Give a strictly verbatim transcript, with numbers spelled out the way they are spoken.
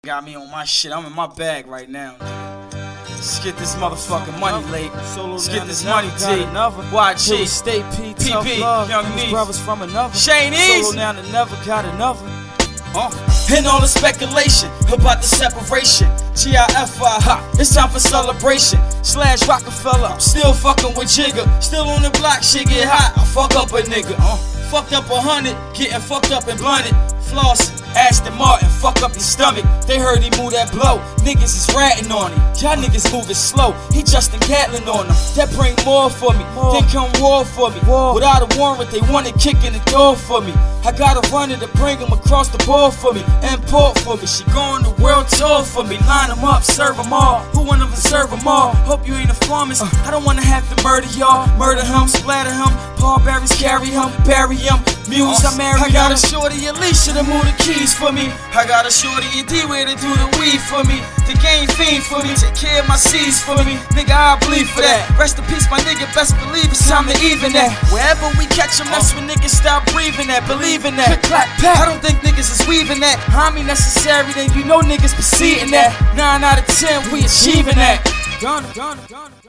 Got me on my shit. I'm in my bag right now. Let's get this motherfucking money late. Let's get this money, T. Y G, State P, P Tough P, Love, Young his Neef, brothers from another. Shane Solo Easy. now that never got another. Uh. And all the speculation about the separation. G I F I, ha, it's time for celebration. Slash Rockefeller, I'm still fucking with Jigga. Still on the block, shit get hot, I fuck up a nigga. Uh. Fucked up a hundred, getting fucked up and blunted. Flossing, Aston Martin, fuck up your stomach. They heard he moved that blow, niggas is ratting on him. Y'all niggas moving slow, he Justin Gatlin on them. That bring more for me, more. Then come war for me. War. Without a warrant, they wanna kick in the door for me. I gotta run it to bring them across the board for me. Import for me, she going the world tour for me. Line them up, serve them all. Who wanna serve them all? Hope you ain't a pharmacist. Uh. I don't wanna have to murder y'all. Murder him, splatter him. Paul Barry's carry him, bury him. Muse, I marry I got a shorty Alicia to move the keys for me. I got a shorty and D-Way to do the weed for me. The game fiend for me, take care of my seeds for me. Nigga, I bleed for that. Rest in peace, my nigga, best believe it's time to even that. Wherever we catch them, that's when niggas stop breathing that. Believe in that. Clap, clap. I don't think niggas is weaving that. Homie necessary, then you know niggas perceiving that. Nine out of ten, we achieving that. Done, done, done.